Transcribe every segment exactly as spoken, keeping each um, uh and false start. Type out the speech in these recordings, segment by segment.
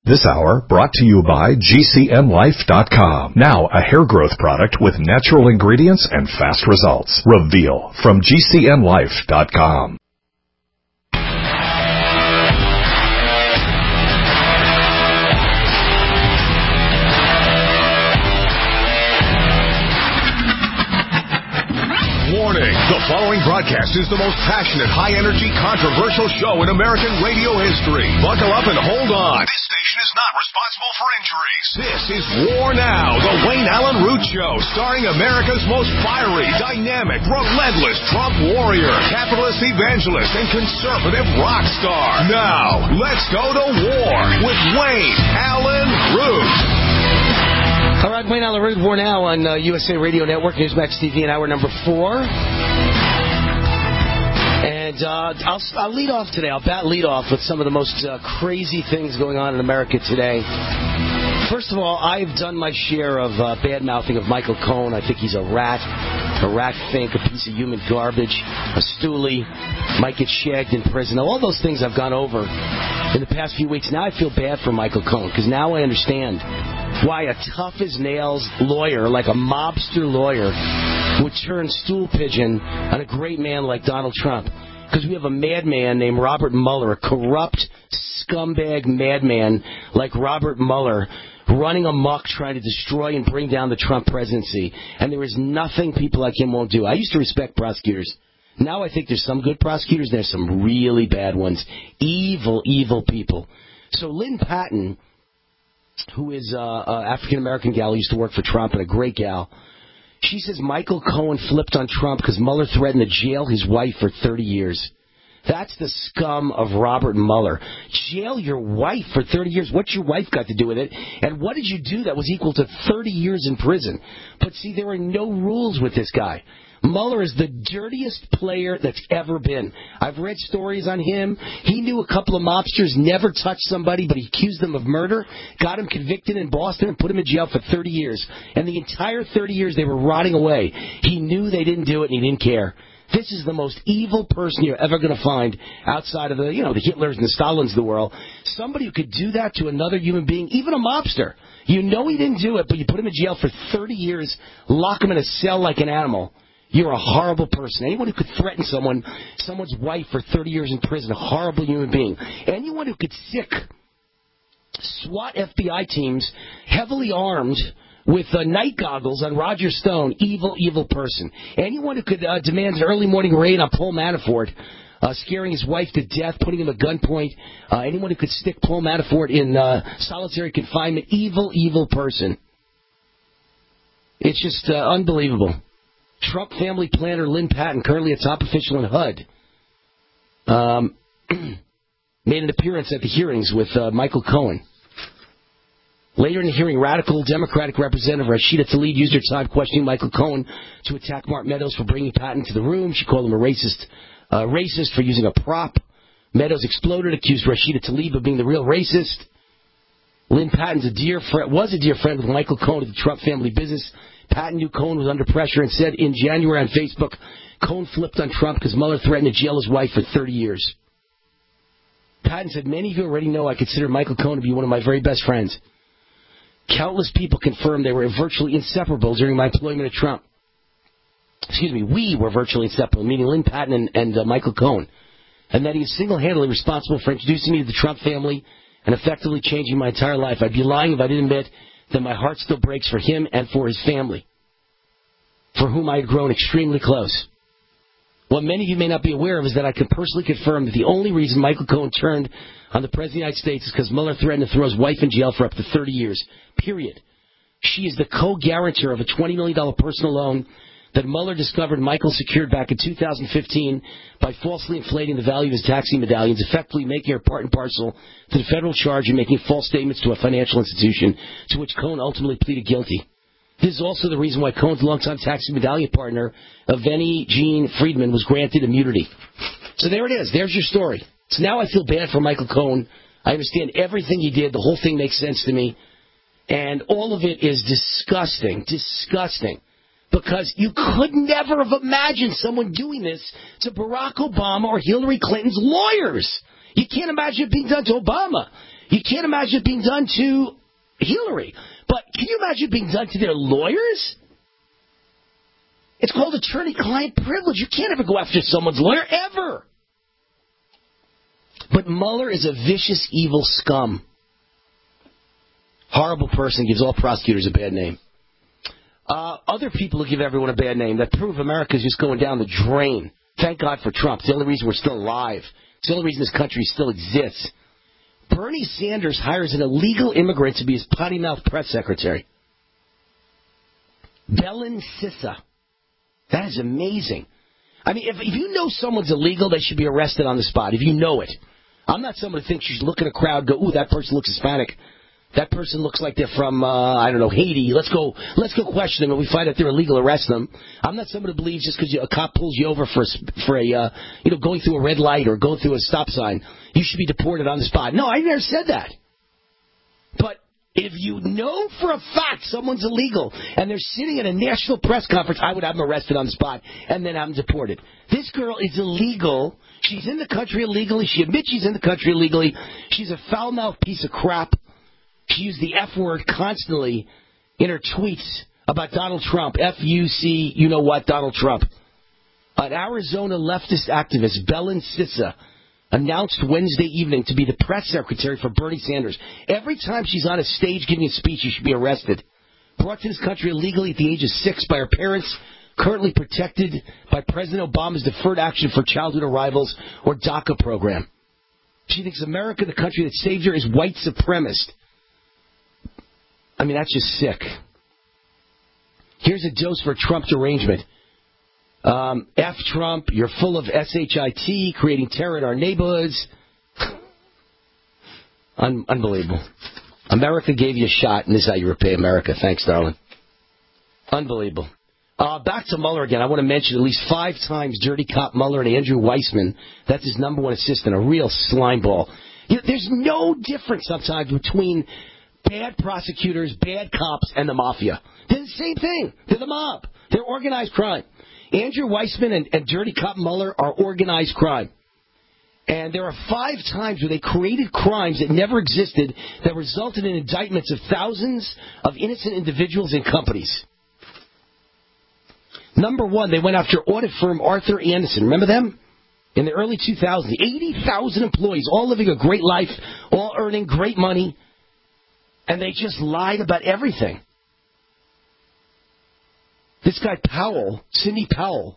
This hour brought to you by G C N Life dot com. Now a hair growth product with natural ingredients and fast results. Reveal from G C N Life dot com. Warning, the following broadcast is the most passionate, high-energy, controversial show in American radio history. Buckle up and hold on. This station is not responsible for injuries. This is War Now, the Wayne Allen Root Show, starring America's most fiery, dynamic, relentless Trump warrior, capitalist evangelist, and conservative rock star. Now, let's go to war with Wayne Allen Root. All right, Wayne Allen Root, War Now on uh, U S A Radio Network, Newsmax T V in hour number four. And uh, I'll, I'll lead off today. I'll bat lead off with some of the most uh, crazy things going on in America today. First of all, I've done my share of uh, bad-mouthing of Michael Cohen. I think he's a rat, a rat fink, a piece of human garbage, a stoolie, might get shagged in prison. All those things I've gone over in the past few weeks. Now I feel bad for Michael Cohen, because now I understand why a tough-as-nails lawyer, like a mobster lawyer, would turn stool pigeon on a great man like Donald Trump. Because we have a madman named Robert Mueller, a corrupt, scumbag madman like Robert Mueller, running amok trying to destroy and bring down the Trump presidency. And there is nothing people like him won't do. I used to respect prosecutors. Now I think there's some good prosecutors, and there's some really bad ones. Evil, evil people. So Lynn Patton, who is an uh, uh, African-American gal who used to work for Trump and a great gal, she says Michael Cohen flipped on Trump because Mueller threatened to jail his wife for thirty years. That's the scum of Robert Mueller. Jail your wife for thirty years. What's your wife got to do with it? And what did you do that was equal to thirty years in prison? But see, there are no rules with this guy. Mueller is the dirtiest player that's ever been. I've read stories on him. He knew a couple of mobsters, never touched somebody, but he accused them of murder, got him convicted in Boston, and put him in jail for thirty years. And the entire thirty years they were rotting away. He knew they didn't do it, and he didn't care. This is the most evil person you're ever going to find outside of the, you know, the Hitlers and the Stalins of the world. Somebody who could do that to another human being, even a mobster. You know he didn't do it, but you put him in jail for thirty years, lock him in a cell like an animal. You're a horrible person. Anyone who could threaten someone, someone's wife for thirty years in prison, a horrible human being. Anyone who could sick SWAT F B I teams heavily armed with uh, night goggles on Roger Stone, evil, evil person. Anyone who could uh, demand an early morning raid on Paul Manafort, uh, scaring his wife to death, putting him at gunpoint. Uh, anyone who could stick Paul Manafort in uh, solitary confinement, evil, evil person. It's just uh, unbelievable. Trump family planner Lynn Patton, currently a top official in H U D, um, made an appearance at the hearings with uh, Michael Cohen. Later in the hearing, radical Democratic Representative Rashida Tlaib used her time questioning Michael Cohen to attack Mark Meadows for bringing Patton to the room. She called him a racist, uh, racist for using a prop. Meadows exploded, accused Rashida Tlaib of being the real racist. Lynn Patton's a dear friend, was a dear friend with Michael Cohen of the Trump family business. Patton knew Cohen was under pressure and said in January on Facebook, Cohen flipped on Trump because Mueller threatened to jail his wife for thirty years. Patton said, many of you already know I consider Michael Cohen to be one of my very best friends. Countless people confirmed they were virtually inseparable during my employment at Trump. Excuse me, we were virtually inseparable, meaning Lynn Patton and, and uh, Michael Cohen. And that he is single-handedly responsible for introducing me to the Trump family and effectively changing my entire life. I'd be lying if I didn't admit that my heart still breaks for him and for his family, for whom I had grown extremely close. What many of you may not be aware of is that I can personally confirm that the only reason Michael Cohen turned on the President of the United States is because Mueller threatened to throw his wife in jail for up to thirty years, period. She is the co-guarantor of a twenty million dollars personal loan that Mueller discovered Michael secured back in two thousand fifteen by falsely inflating the value of his taxi medallions, effectively making her part and parcel to the federal charge and making false statements to a financial institution, to which Cohen ultimately pleaded guilty. This is also the reason why Cohen's longtime taxi medallion partner, Evgeny Jean Friedman, was granted immunity. So there it is. There's your story. So now I feel bad for Michael Cohen. I understand everything he did. The whole thing makes sense to me. And all of it is disgusting, disgusting. Because you could never have imagined someone doing this to Barack Obama or Hillary Clinton's lawyers. You can't imagine it being done to Obama. You can't imagine it being done to Hillary. But can you imagine it being done to their lawyers? It's called attorney-client privilege. You can't ever go after someone's lawyer, ever. But Mueller is a vicious, evil scum. Horrible person, gives all prosecutors a bad name. Uh, other people who give everyone a bad name that prove America's just going down the drain. Thank God for Trump. It's the only reason we're still alive. It's the only reason this country still exists. Bernie Sanders hires an illegal immigrant to be his potty-mouthed press secretary. Belen Sissa. That is amazing. I mean, if, if you know someone's illegal, they should be arrested on the spot, if you know it. I'm not someone who thinks you should look at a crowd, go, ooh, that person looks Hispanic. That person looks like they're from, uh, I don't know, Haiti. Let's go let's go question them. If we find out they're illegal, arrest them. I'm not someone who believes just because a cop pulls you over for a, for a uh, you know, going through a red light or going through a stop sign, you should be deported on the spot. No, I never said that. But if you know for a fact someone's illegal and they're sitting at a national press conference, I would have them arrested on the spot and then have them deported. This girl is illegal. She's in the country illegally. She admits she's in the country illegally. She's a foul-mouthed piece of crap. She used the F word constantly in her tweets about Donald Trump. F U C, you know what, Donald Trump. An Arizona leftist activist, Belen Sissa, announced Wednesday evening to be the press secretary for Bernie Sanders. Every time she's on a stage giving a speech, she should be arrested. Brought to this country illegally at the age of six by her parents, currently protected by President Obama's Deferred Action for Childhood Arrivals, or DACA program. She thinks America, the country that saved her, is white supremacist. I mean, that's just sick. Here's a dose for Trump derangement. Um, F Trump, you're full of shit, creating terror in our neighborhoods. Un- unbelievable. America gave you a shot, and this is how you repay America. Thanks, darling. Unbelievable. Uh, back to Mueller again. I want to mention at least five times dirty cop Mueller and Andrew Weissman. That's his number one assistant, a real slimeball. You know, there's no difference sometimes between bad prosecutors, bad cops, and the mafia. They're the same thing. They're the mob. They're organized crime. Andrew Weissman and, and dirty cop Mueller are organized crime. And there are five times where they created crimes that never existed that resulted in indictments of thousands of innocent individuals and companies. Number one, they went after audit firm Arthur Andersen. Remember them? In the early two thousands, eighty thousand employees, all living a great life, all earning great money. And they just lied about everything. This guy Powell, Sidney Powell,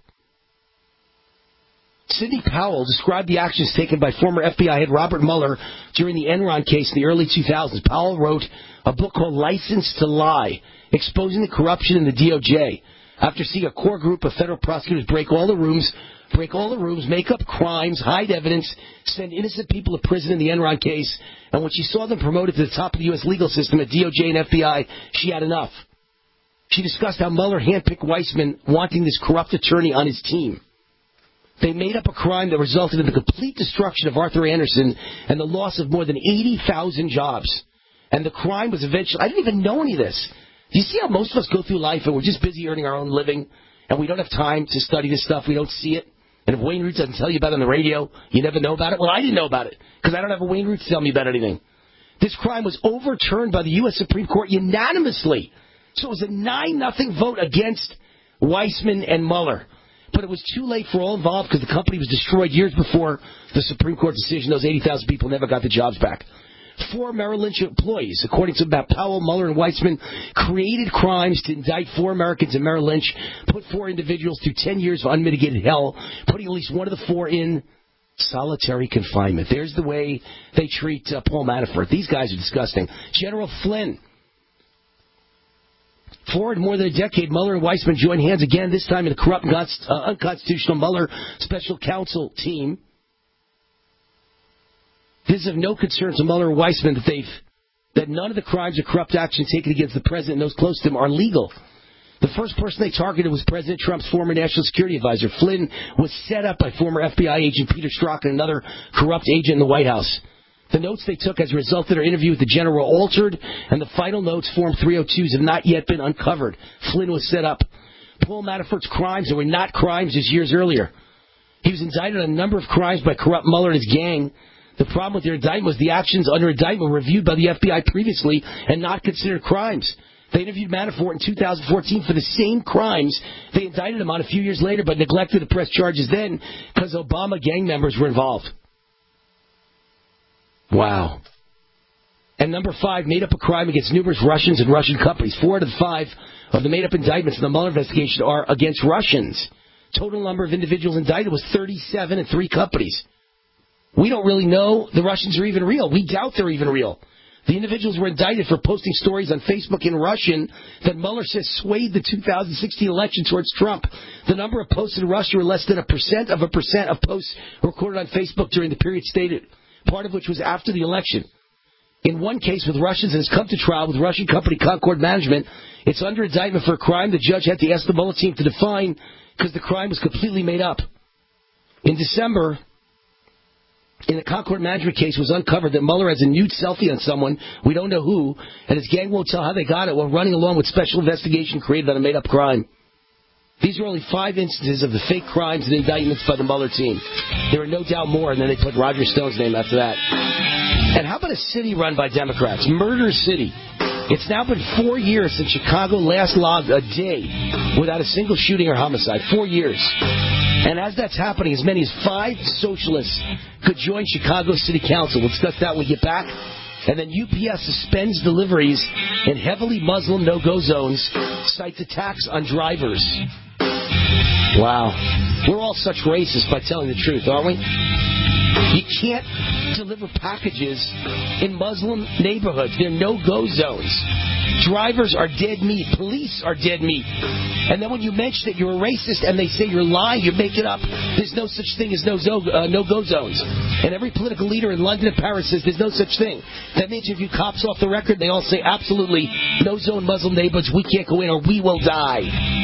Sidney Powell described the actions taken by former F B I head Robert Mueller during the Enron case in the early two thousands. Powell wrote a book called License to Lie, exposing the corruption in the D O J. After seeing a core group of federal prosecutors break all the rooms, break all the rooms, make up crimes, hide evidence, send innocent people to prison in the Enron case, and when she saw them promoted to the top of the U S legal system at D O J and F B I, she had enough. She discussed how Mueller handpicked Weissman, wanting this corrupt attorney on his team. They made up a crime that resulted in the complete destruction of Arthur Andersen and the loss of more than eighty thousand jobs. And the crime was eventually... I didn't even know any of this. Do you see how most of us go through life and we're just busy earning our own living and we don't have time to study this stuff? We don't see it. And if Wayne Root doesn't tell you about it on the radio, you never know about it. Well, I didn't know about it because I don't have a Wayne Root to tell me about anything. This crime was overturned by the U S Supreme Court unanimously. So it was a nine nothing vote against Weissman and Mueller. But it was too late for all involved because the company was destroyed years before the Supreme Court decision. Those eighty thousand people never got the jobs back. Four Merrill Lynch employees, according to about Powell, Mueller, and Weissman, created crimes to indict four Americans in Merrill Lynch, put four individuals through ten years of unmitigated hell, putting at least one of the four in solitary confinement. There's the way they treat uh, Paul Manafort. These guys are disgusting. General Flynn. For more than a decade, Mueller and Weissman joined hands again, this time in the corrupt, uh, unconstitutional Mueller special counsel team. This is of no concern to Mueller and Weissman that they've that none of the crimes or corrupt action taken against the president and those close to him are legal. The first person they targeted was President Trump's former national security advisor. Flynn was set up by former F B I agent Peter Strzok and another corrupt agent in the White House. The notes they took as a result of their interview with the general altered, and the final notes, Form three oh twos, have not yet been uncovered. Flynn was set up. Paul Manafort's crimes that were not crimes just years earlier. He was indicted on a number of crimes by corrupt Mueller and his gang. The problem with their indictment was the actions under indictment were reviewed by the F B I previously and not considered crimes. They interviewed Manafort in two thousand fourteen for the same crimes they indicted him on a few years later, but neglected to press charges then because Obama gang members were involved. Wow. And number five, made up a crime against numerous Russians and Russian companies. Four out of the five of the made-up indictments in the Mueller investigation are against Russians. Total number of individuals indicted was thirty-seven and three companies. We don't really know the Russians are even real. We doubt they're even real. The individuals were indicted for posting stories on Facebook in Russian that Mueller says swayed the two thousand sixteen election towards Trump. The number of posts in Russia were less than a percent of a percent of posts recorded on Facebook during the period stated, part of which was after the election. In one case with Russians that has come to trial with Russian company Concord Management, it's under indictment for a crime the judge had to ask the Mueller team to define because the crime was completely made up. In December, in the Concord Management case, was uncovered that Mueller has a nude selfie on someone, we don't know who, and his gang won't tell how they got it while running along with special investigation created on a made-up crime. These are only five instances of the fake crimes and indictments by the Mueller team. There are no doubt more, and then they put Roger Stone's name after that. And how about a city run by Democrats? Murder City. It's now been four years since Chicago last logged a day without a single shooting or homicide. Four years. And as that's happening, as many as five socialists could join Chicago City Council. We'll discuss that when we get back. And then U P S suspends deliveries in heavily Muslim no-go zones, cites attacks on drivers. Wow. We're all such racists by telling the truth, aren't we? You can't deliver packages in Muslim neighborhoods. They're no-go zones. Drivers are dead meat. Police are dead meat. And then when you mention that you're a racist and they say you're lying, you make it up. There's no such thing as no zo- uh, no-go zones. And every political leader in London and Paris says there's no such thing. That means if you cops off the record, they all say absolutely no-zone Muslim neighborhoods. We can't go in or we will die.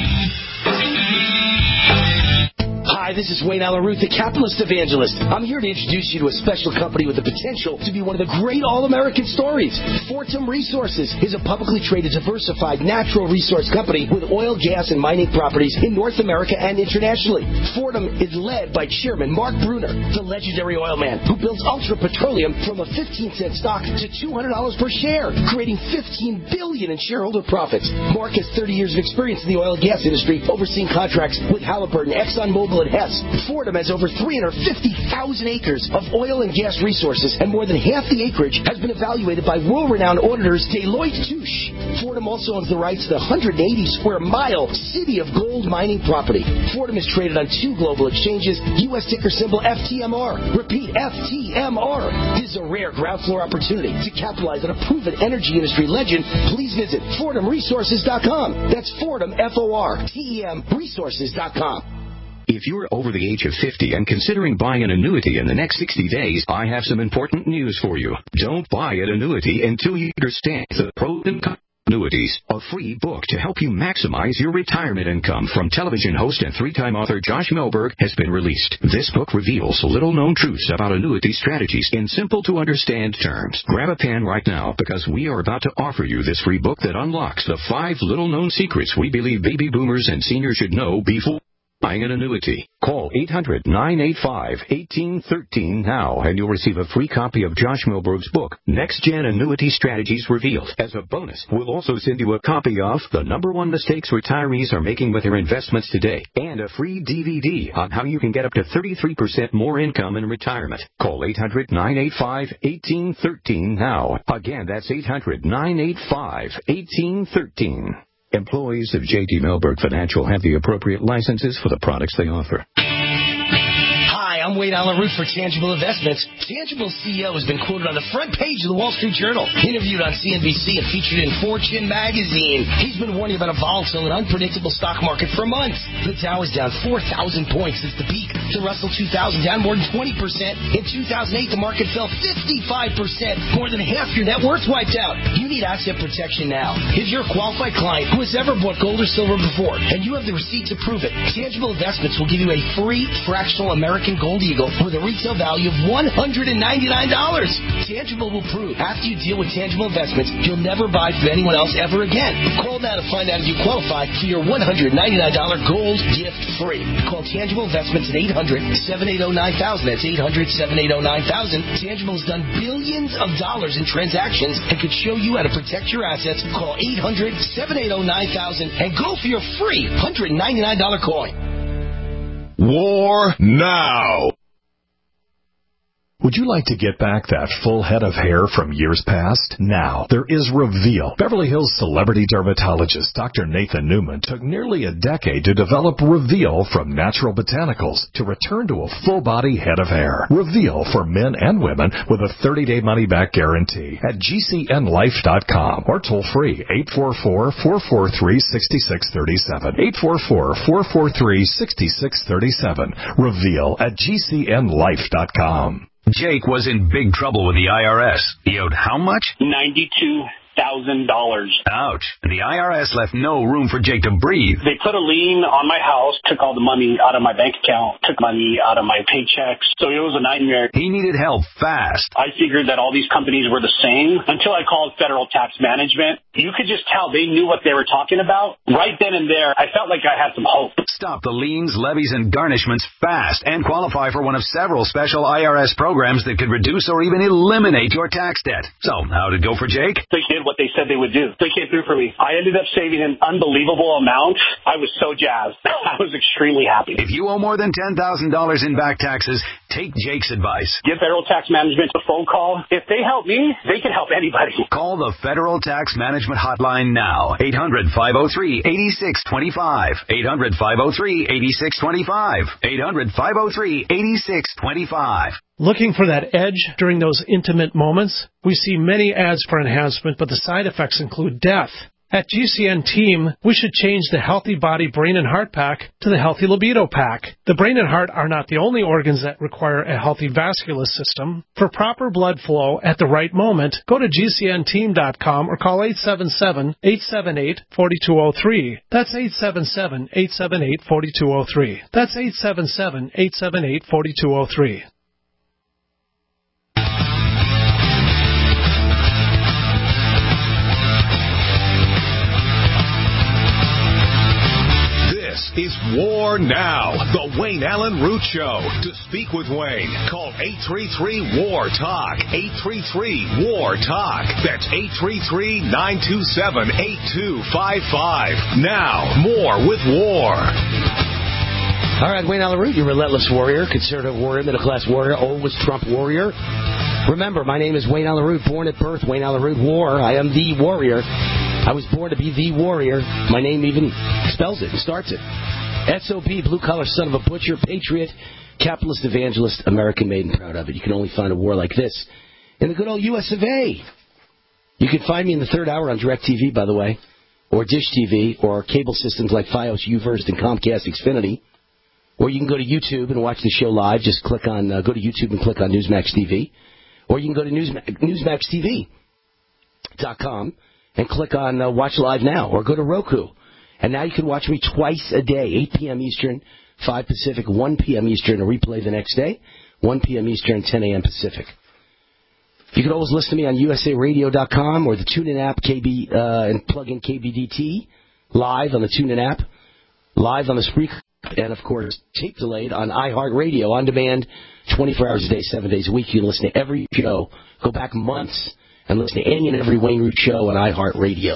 Hi, this is Wayne Allen Root, the capitalist evangelist. I'm here to introduce you to a special company with the potential to be one of the great all-American stories. Fortum Resources is a publicly traded, diversified, natural resource company with oil, gas, and mining properties in North America and internationally. Fortum is led by Chairman Mark Bruner, the legendary oil man, who builds Ultra Petroleum from a fifteen cent stock to two hundred dollars per share, creating fifteen billion dollars in shareholder profits. Mark has thirty years of experience in the oil and gas industry, overseeing contracts with Halliburton, ExxonMobil, and Hess. Fortum has over three hundred fifty thousand acres of oil and gas resources, and more than half the acreage has been evaluated by world-renowned auditors Deloitte Touche. Fortum also owns the rights to the one hundred eighty square mile City of Gold mining property. Fortum is traded on two global exchanges, U S ticker symbol F T M R. Repeat, F T M R. This is a rare ground floor opportunity to capitalize on a proven energy industry legend. Please visit Fortum Resources dot com. That's Fortum, F O R T E M, Resources dot com. If you're over the age of fifty and considering buying an annuity in the next sixty days, I have some important news for you. Don't buy an annuity until you understand the pros and cons. Annuities, a free book to help you maximize your retirement income from television host and three-time author Josh Melberg has been released. This book reveals little-known truths about annuity strategies in simple-to-understand terms. Grab a pen right now because we are about to offer you this free book that unlocks the five little-known secrets we believe baby boomers and seniors should know before buying an annuity. Call eight hundred, nine eight five, one eight one three now and you'll receive a free copy of Josh Melberg's book, Next Gen Annuity Strategies Revealed. As a bonus, we'll also send you a copy of The Number One Mistakes Retirees Are Making with Their Investments Today and a free D V D on how you can get up to thirty-three percent more income in retirement. Call eight hundred, nine eight five, one eight one three now. Again, that's eight hundred, nine eight five, one eight one three. Employees of J T Melberg Financial have the appropriate licenses for the products they offer. Hi, I'm Wade Allen Root for Tangible Investments. Tangible C E O has been quoted on the front page of the Wall Street Journal, interviewed on C N B C, and featured in Fortune magazine. He's been warning about a volatile and unpredictable stock market for months. The Dow is down four thousand points since the peak. The Russell two thousand down more than twenty percent. In two thousand eight, the market fell fifty-five percent. More than half your net worth wiped out. You need asset protection now. If you're a qualified client who has ever bought gold or silver before, and you have the receipt to prove it, Tangible Investments will give you a free fractional American Gold Eagle with a retail value of one hundred ninety-nine dollars. Tangible will prove after you deal with Tangible Investments, you'll never buy from anyone else ever again. Call now to find out if you qualify for your one hundred ninety-nine dollars gold gift free. Call Tangible Investments at eight hundred, seven eight zero, nine thousand. That's eight hundred, seven eight zero, nine thousand. Tangible has done billions of dollars in transactions and could show you how to protect your assets. Call eight hundred, seven eight zero, nine thousand and go for your free one hundred ninety-nine dollars coin. War now. Would you like to get back that full head of hair from years past? Now, there is Reveal. Beverly Hills celebrity dermatologist Doctor Nathan Newman took nearly a decade to develop Reveal from natural botanicals to return to a full-body head of hair. Reveal for men and women with a thirty-day money-back guarantee at G C N life dot com or toll-free eight four four, four four three, six six three seven. eight four four, four four three, six six three seven. Reveal at G C N life dot com. Jake was in big trouble with the I R S. He owed how much? ninety-two thousand dollars. Ouch. The I R S left no room for Jake to breathe. They put a lien on my house, took all the money out of my bank account, took money out of my paychecks. So it was a nightmare. He needed help fast. I figured that all these companies were the same until I called Federal Tax Management. You could just tell they knew what they were talking about. Right then and there, I felt like I had some hope. Stop the liens, levies, and garnishments fast and qualify for one of several special I R S programs that could reduce or even eliminate your tax debt. So, how'd it go for Jake? They did what they said they would do. They came through for me. I ended up saving an unbelievable amount. I was so jazzed. I was extremely happy. If you owe more than ten thousand dollars in back taxes, take Jake's advice. Give Federal Tax Management a phone call. If they help me, they can help anybody. Call the Federal Tax Management Hotline now. eight hundred, five oh three, eight six two five. eight hundred, five oh three, eight six two five. eight hundred, five oh three, eight six two five. Looking for that edge during those intimate moments? We see many ads for enhancement, but the side effects include death. At G C N Team, we should change the Healthy Body Brain and Heart Pack to the Healthy Libido Pack. The brain and heart are not the only organs that require a healthy vascular system. For proper blood flow at the right moment, go to G C N team dot com or call eight seven seven, eight seven eight, four two zero three. That's eight seven seven, eight seven eight, four two zero three. That's eight seven seven, eight seven eight, four two zero three. This is War Now, the Wayne Allen Root Show. To speak with Wayne, call eight three three, W A R, TALK, eight three three, W A R, TALK. That's eight three three, nine two seven, eight two five five. Now, more with War. All right, Wayne Allen Root, your relentless warrior, conservative warrior, middle-class warrior, always Trump warrior. Remember, my name is Wayne Allen Root, born at birth, Wayne Allen Root, war. I am the warrior. I was born to be the warrior. My name even spells it and starts it. S O B, blue-collar son of a butcher, patriot, capitalist evangelist, American-made and proud of it. You can only find a war like this in the good old U S of A. You can find me in the third hour on DirecTV, by the way, or Dish T V, or cable systems like Fios, UVerse, and Comcast Xfinity. Or you can go to YouTube and watch the show live. Just click on, uh, go to YouTube and click on Newsmax T V. Or you can go to Newsmax, Newsmax T V dot com and click on uh, Watch Live Now. Or go to Roku. And now you can watch me twice a day, eight p.m. Eastern, five Pacific, one p.m. Eastern, a replay the next day, one p.m. Eastern, ten a.m. Pacific. You can always listen to me on U S A radio dot com or the TuneIn app, K B, uh, and plug in K B D T, live on the TuneIn app, live on the Spreaker, and, of course, tape delayed on iHeartRadio, on demand, twenty-four hours a day, seven days a week. You can listen to every show, go back months, and listen to any and every Wayne Root show on iHeartRadio.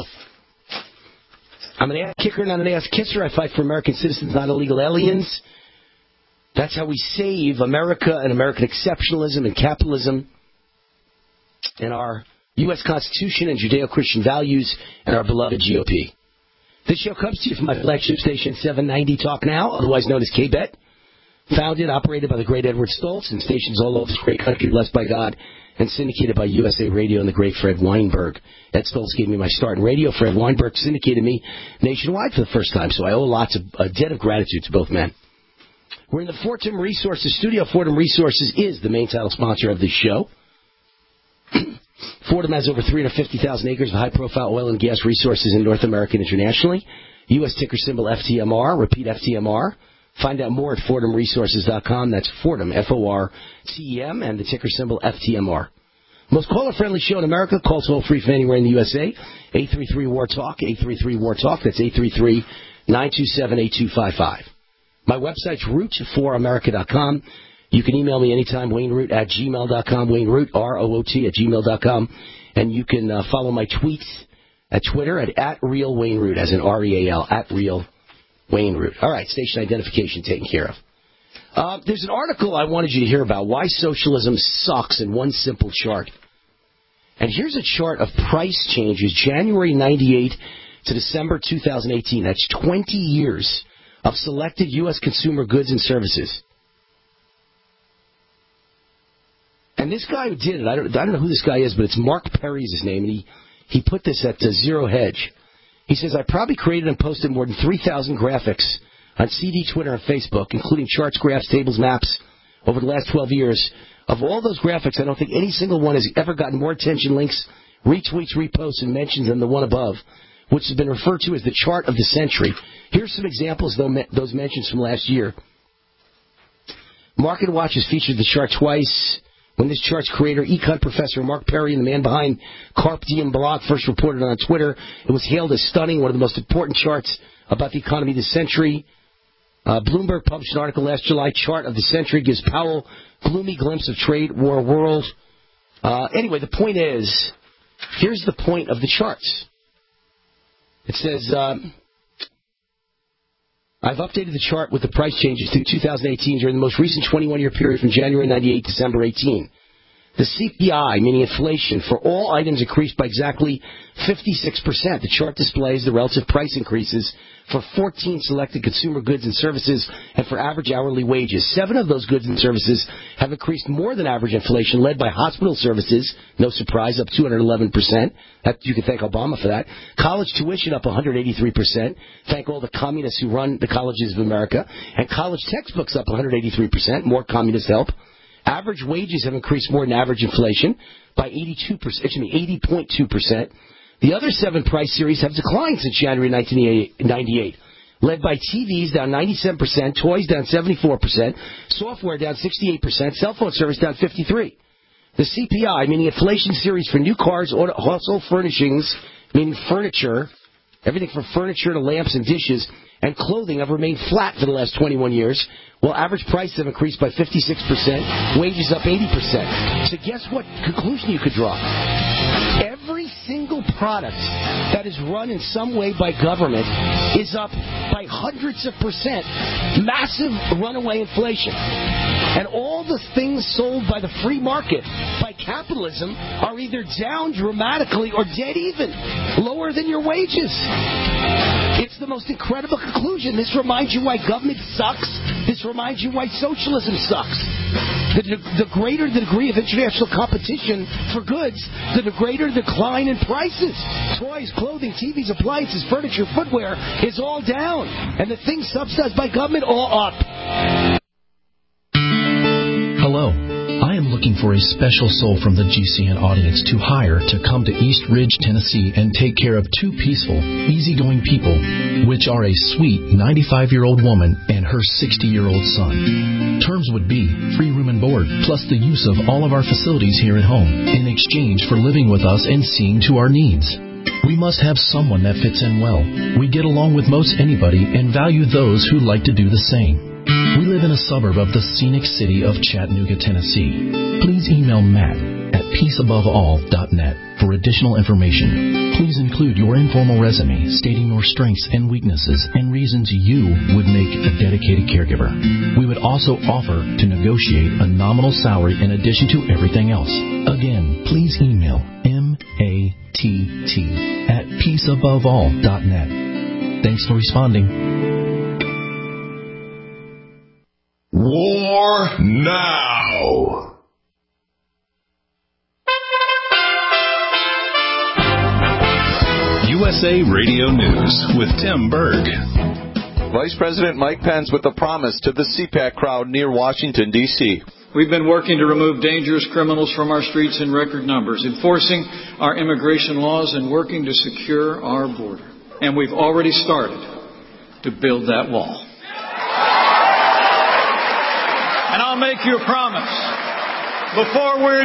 I'm an ass kicker, not an ass kisser. I fight for American citizens, not illegal aliens. That's how we save America and American exceptionalism and capitalism and our U S Constitution and Judeo-Christian values and our beloved G O P. This show comes to you from my flagship station, seven ninety Talk Now, otherwise known as K B E T. Founded, operated by the great Edward Stoltz and stations all over this great country, blessed by God, and syndicated by U S A Radio and the great Fred Weinberg. Ed Stoltz gave me my start in radio. Fred Weinberg syndicated me nationwide for the first time, so I owe lots of a debt of gratitude to both men. We're in the Fortum Resources studio. Fortum Resources is the main title sponsor of this show. Fordham has over three hundred fifty thousand acres of high-profile oil and gas resources in North America and internationally. U S ticker symbol F T M R. Repeat F T M R. Find out more at Fordham Resources dot com. That's Fordham, F O R T E M, and the ticker symbol F T M R. Most caller-friendly show in America. Call toll-free from anywhere in the U S A. eight three three, W A R, TALK. eight three three, W A R, TALK. That's eight three three, nine two seven, eight two five five. My website's root for america dot com. You can email me anytime, Wayne Root at gmail dot com. Wayne Root, R O O T, at gmail dot com. And you can uh, follow my tweets at Twitter at, at Real Wayne Root, as in R E A L, at Real Wayne Root. All right, station identification taken care of. Uh, there's an article I wanted you to hear about, why socialism sucks, in one simple chart. And here's a chart of price changes, January ninety-eight to December two thousand eighteen. That's twenty years of selected U S consumer goods and services. And this guy who did it, I don't, I don't know who this guy is, but it's Mark Perry is his name, and he, he put this at uh, Zero Hedge. He says, I probably created and posted more than three thousand graphics on C D, Twitter, and Facebook, including charts, graphs, tables, maps, over the last twelve years. Of all those graphics, I don't think any single one has ever gotten more attention, links, retweets, reposts, and mentions than the one above, which has been referred to as the chart of the century. Here's some examples of those mentions from last year. MarketWatch has featured the chart twice. When this chart's creator, econ professor Mark Perry, and the man behind Carpe Diem blog, first reported on Twitter, it was hailed as stunning, one of the most important charts about the economy this century. Uh, Bloomberg published an article last July, Chart of the Century, gives Powell gloomy glimpse of trade war world. Uh, anyway, the point is, here's the point of the charts. It says, um, I've updated the chart with the price changes through two thousand eighteen during the most recent twenty-one year period from January ninety-eight to December eighteen. The C P I, meaning inflation, for all items increased by exactly fifty-six percent. The chart displays the relative price increases for fourteen selected consumer goods and services and for average hourly wages. Seven of those goods and services have increased more than average inflation, led by hospital services, no surprise, up two hundred eleven percent. That, you can thank Obama for that. College tuition up one hundred eighty-three percent. Thank all the communists who run the colleges of America. And college textbooks up one hundred eighty-three percent. More communist help. Average wages have increased more than average inflation by eighty-two percent, excuse me, eighty point two percent. The other seven price series have declined since January nineteen ninety-eight, led by T Vs down ninety-seven percent, toys down seventy-four percent, software down sixty-eight percent, cell phone service down fifty-three percent. The C P I, meaning inflation series for new cars, auto, household furnishings, meaning furniture, everything from furniture to lamps and dishes, and clothing have remained flat for the last twenty-one years, while average prices have increased by fifty-six percent, wages up eighty percent. So guess what conclusion you could draw? Every single product that is run in some way by government is up by hundreds of percent. Massive runaway inflation. And all the things sold by the free market, by capitalism, are either down dramatically or dead even, lower than your wages. It's the most incredible conclusion. This reminds you why government sucks. This reminds you why socialism sucks. The, the greater the degree of international competition for goods, the greater decline in prices. Toys, clothing, T Vs, appliances, furniture, footwear is all down. And the things subsidized by government, all up. Hello. I am looking for a special soul from the G C N audience to hire to come to East Ridge, Tennessee and take care of two peaceful, easygoing people, which are a sweet ninety-five-year-old woman and her sixty-year-old son. Terms would be free room and board, plus the use of all of our facilities here at home, in exchange for living with us and seeing to our needs. We must have someone that fits in well. We get along with most anybody and value those who like to do the same. We live in a suburb of the scenic city of Chattanooga, Tennessee. Please email Matt at peace above all dot net for additional information. Please include your informal resume stating your strengths and weaknesses and reasons you would make a dedicated caregiver. We would also offer to negotiate a nominal salary in addition to everything else. Again, please email M A T T at peace above all dot net. Thanks for responding. War now. U S A Radio News with Tim Berg. Vice President Mike Pence with a promise to the C PAC crowd near Washington, D C We've been working to remove dangerous criminals from our streets in record numbers, enforcing our immigration laws and working to secure our border. And we've already started to build that wall. And I'll make you a promise. Before we're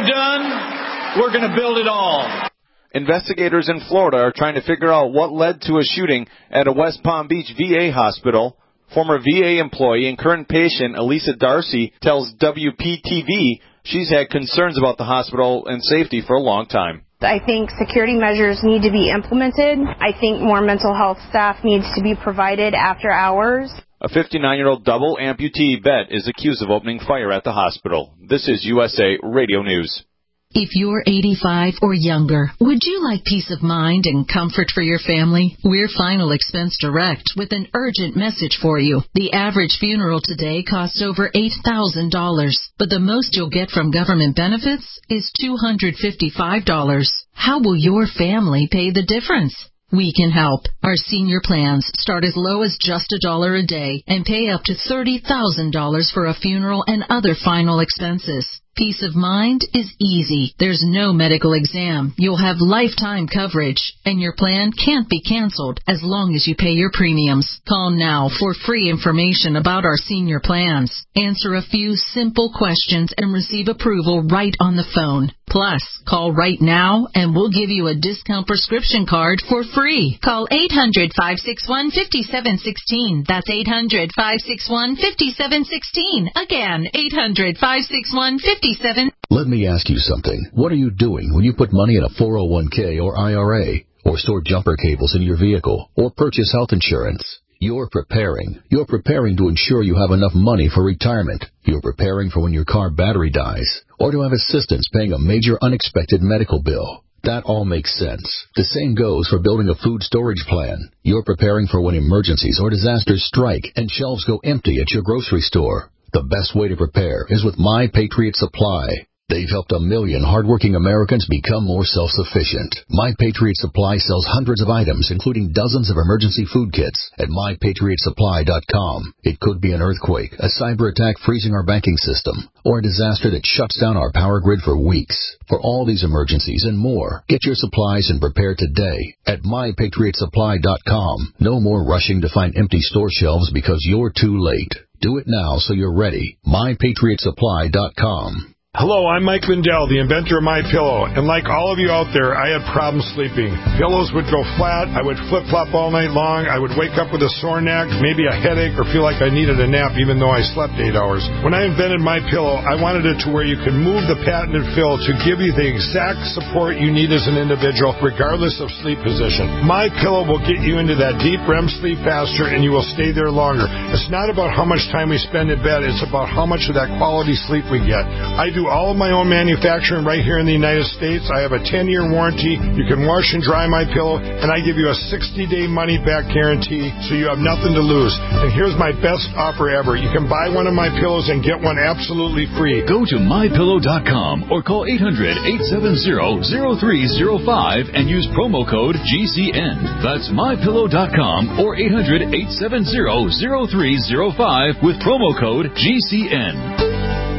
done, we're going to build it all. Investigators in Florida are trying to figure out what led to a shooting at a West Palm Beach V A hospital. Former V A employee and current patient Elisa Darcy tells W P T V she's had concerns about the hospital and safety for a long time. I think security measures need to be implemented. I think more mental health staff needs to be provided after hours. A fifty-nine-year-old double amputee vet is accused of opening fire at the hospital. This is U S A Radio News. If you're eighty-five or younger, would you like peace of mind and comfort for your family? We're Final Expense Direct with an urgent message for you. The average funeral today costs over eight thousand dollars, but the most you'll get from government benefits is two hundred fifty-five dollars. How will your family pay the difference? We can help. Our senior plans start as low as just a dollar a day and pay up to thirty thousand dollars for a funeral and other final expenses. Peace of mind is easy. There's no medical exam. You'll have lifetime coverage, and your plan can't be canceled as long as you pay your premiums. Call now for free information about our senior plans. Answer a few simple questions and receive approval right on the phone. Plus, call right now and we'll give you a discount prescription card for free. Call eight hundred, five six one, five seven one six. That's eight hundred, five six one, five seven one six. Again, eight hundred, five six one, five seven. Let me ask you something. What are you doing when you put money in a four oh one k or I R A, or store jumper cables in your vehicle, or purchase health insurance? You're preparing. You're preparing to ensure you have enough money for retirement. You're preparing for when your car battery dies, or to have assistance paying a major unexpected medical bill. That all makes sense. The same goes for building a food storage plan. You're preparing for when emergencies or disasters strike and shelves go empty at your grocery store. The best way to prepare is with My Patriot Supply. They've helped a million hardworking Americans become more self-sufficient. My Patriot Supply sells hundreds of items, including dozens of emergency food kits at my patriot supply dot com. It could be an earthquake, a cyber attack freezing our banking system, or a disaster that shuts down our power grid for weeks. For all these emergencies and more, get your supplies and prepare today at my patriot supply dot com. No more rushing to find empty store shelves because you're too late. Do it now so you're ready. my patriot supply dot com. Hello, I'm Mike Lindell, the inventor of MyPillow, and like all of you out there, I had problems sleeping. Pillows would go flat, I would flip-flop all night long, I would wake up with a sore neck, maybe a headache, or feel like I needed a nap even though I slept eight hours. When I invented MyPillow, I wanted it to where you could move the patented fill to give you the exact support you need as an individual, regardless of sleep position. MyPillow will get you into that deep R E M sleep faster, and you will stay there longer. It's not about how much time we spend in bed, it's about how much of that quality sleep we get. I do all of my own manufacturing right here in the United States. I have a ten-year warranty. You can wash and dry my pillow, and I give you a sixty-day money-back guarantee, so you have nothing to lose. And here's my best offer ever. You can buy one of my pillows and get one absolutely free. Go to my pillow dot com or call eight hundred, eight seven zero, zero three zero five and use promo code G C N. That's my pillow dot com or eight hundred, eight seven zero, zero three zero five with promo code G C N.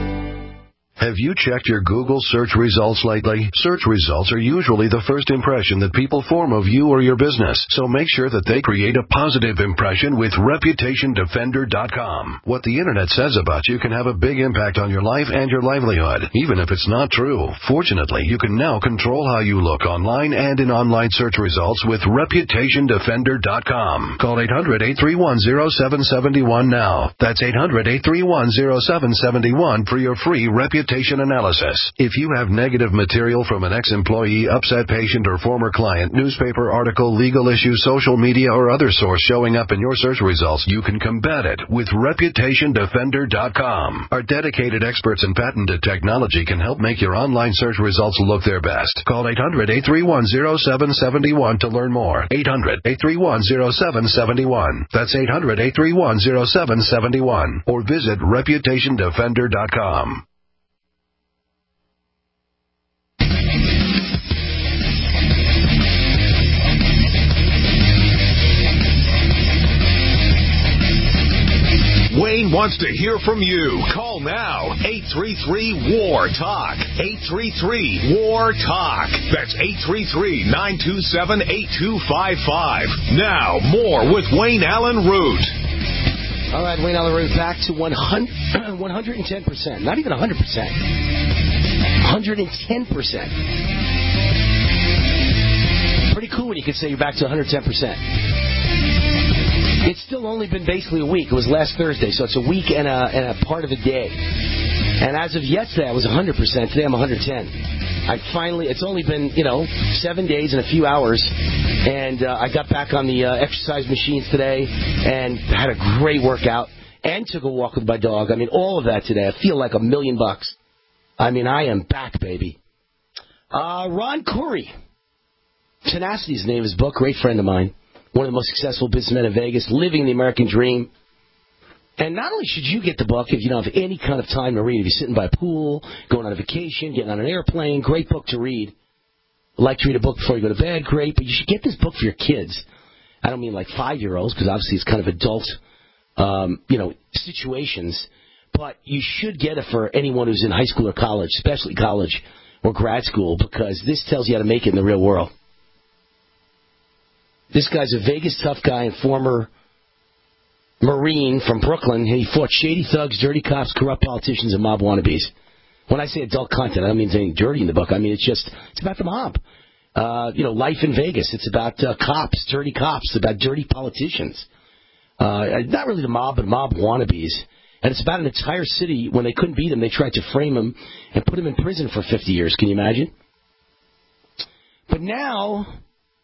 Have you checked your Google search results lately? Search results are usually the first impression that people form of you or your business, so make sure that they create a positive impression with reputation defender dot com. What the internet says about you can have a big impact on your life and your livelihood, even if it's not true. Fortunately, you can now control how you look online and in online search results with reputation defender dot com. Call eight hundred, eight three one, zero seven seven one now. That's eight hundred, eight three one, zero seven seven one for your free reputation analysis. If you have negative material from an ex-employee, upset patient, or former client, newspaper article, legal issue, social media, or other source showing up in your search results, you can combat it with reputation defender dot com. Our dedicated experts in patented technology can help make your online search results look their best. Call eight hundred, eight three one, zero seven seven one to learn more. eight hundred, eight three one, zero seven seven one. That's eight hundred, eight three one, zero seven seven one. Or visit reputation defender dot com. Wayne wants to hear from you. Call now. eight three three, W A R, TALK. eight three three, W A R, TALK. That's eight three three, nine two seven, eight two five five. Now, more with Wayne Allen Root. All right, Wayne Allen Root back to one hundred, one hundred ten percent. Not even one hundred percent. one hundred ten percent. Pretty cool when you could say you're back to one hundred ten percent. It's still only been basically a week. It was last Thursday, so it's a week and a, and a part of a day. And as of yesterday, I was one hundred percent. Today, I'm one hundred ten. I finally, it's only been, you know, seven days and a few hours, and uh, I got back on the uh, exercise machines today and had a great workout and took a walk with my dog. I mean, all of that today. I feel like a million bucks. I mean, I am back, baby. Uh, Ron Corey. Tenacity's the name of his book. Great friend of mine. One of the most successful businessmen in Vegas, living the American dream. And not only should you get the book if you don't have any kind of time to read, if you're sitting by a pool, going on a vacation, getting on an airplane, great book to read. Like to read a book before you go to bed, great. But you should get this book for your kids. I don't mean like five-year-olds, because obviously it's kind of adult, um, you know, situations. But you should get it for anyone who's in high school or college, especially college or grad school, because this tells you how to make it in the real world. This guy's a Vegas tough guy and former Marine from Brooklyn. He fought shady thugs, dirty cops, corrupt politicians, and mob wannabes. When I say adult content, I don't mean anything dirty in the book. I mean, it's just, it's about the mob. Uh, you know, life in Vegas. It's about uh, cops, dirty cops. It's about dirty politicians. Uh, not really the mob, but mob wannabes. And it's about an entire city. When they couldn't beat him, they tried to frame him and put him in prison for fifty years. Can you imagine? But now,